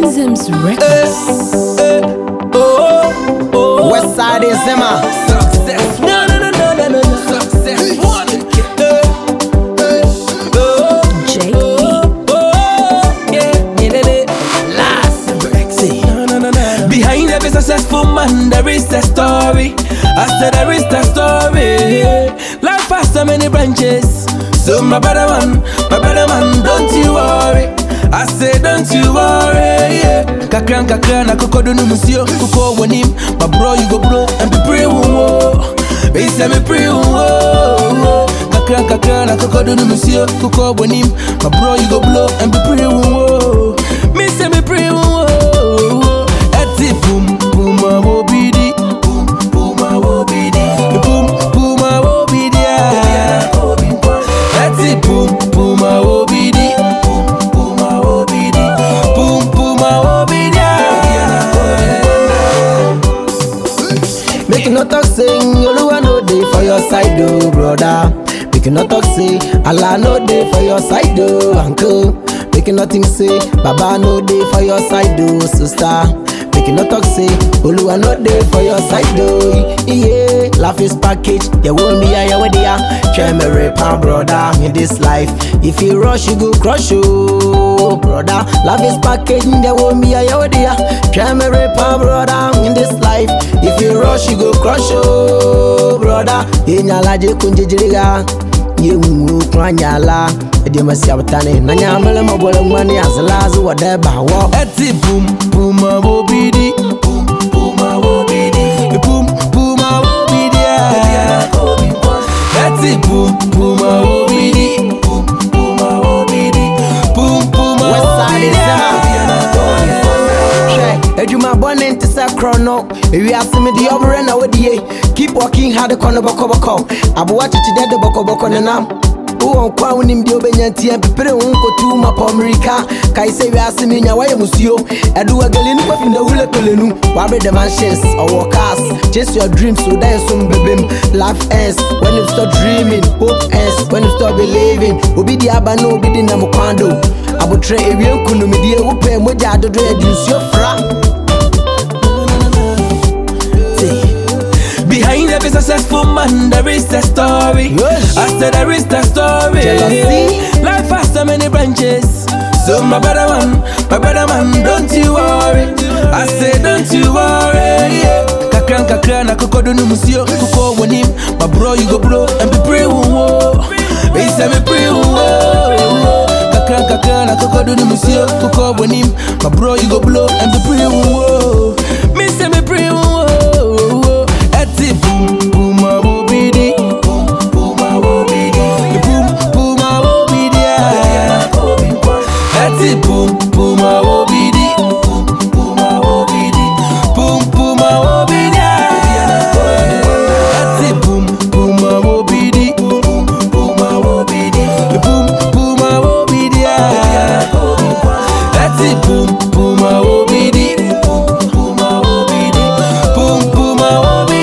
Zems Records. West Side is Zema. Success. No. Success. One. Behind every successful man, there is a story. I said there is a story. Life has so many branches. So my brother man, don't you worry. I say don't you worry. Kakran, na koko do no musio, koko wanim. My bro, you go blow and be pray wo. They say me pray wo. Kakran, na koko do no musio, koko wanim. My bro, you go blow and be pray wo. Me say me pray wo. Eti boom boom obidi, boom boom obidi, boom boom obidi. Eti boom boom obidi, boom boom obidi, boom boom obidi. Make you not talk saying Oluwa no dey for your side, oh brother. Make you not talk say Allah no dey for your side, oh uncle. Make you not think say Baba no dey for your side, oh sister. Make you not talk say Oluwa no dey for your side, oh yeah. Life is package, there won't be a way there. Try me repa brother in this life. If you rush, you go crush, oh brother. Life is package, there won't be a way there. Try me repa brother in this life. If you rush, you go crush, oh brother. Inya laje kunjijiriga, ye ungu kwanyala. Edi masiabutane, nanya mele mabole mwani azalazu wadeba wo. Eti boom boom obidi, boom boom obidi, boom boom obidi. Eti boom boom obidi, boom boom obidi, boom boom obidi. West Side is Zema. Ejuma born into say chrono. If you ask me the over and away, keep walking hard the corner boko. Abuwa chichi dead the boko nanam. Who kwa unim di obenyanti en pepere unko tu mapomrika. Kai say we ask me nya waye musio. Edu agalinu kwa finda hule pelenu. Wabre the mansions or workers. Chase your dreams so that some bebem. Life ends when you start dreaming. Hope ends when you start believing. Obi di aba no obi di na mukwando. Abutre ewie nkunu mi die upe moja adodo edusio fra. Behind every successful man, there is a story. Yes. I said there is a story. Jealousy. Life has so many branches. So my brother man, don't you worry. I say don't you worry. Kakran, na koko do no musio, koko wanim. My bro, you go blow and be pray wo. They say me pray wo. Kakran, na koko do no musio, koko wanim. My bro, you go blow and be pray wo. Me say me pray wo. Boom boom obidi, boom boom obidi, boom boom obidi. Eti boom boom obidi, boom boom obidi, boom boom obidi. Eti boom boom obidi, boom boom obidi, boom boom obidi. Eti boom boom obidi, boom boom obidi, boom boom obidi.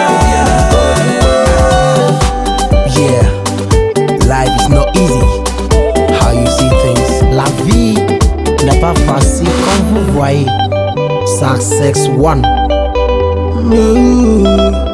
Life is not easy. How you see things. La vie n'est pas facile comme vous voyez. Success one.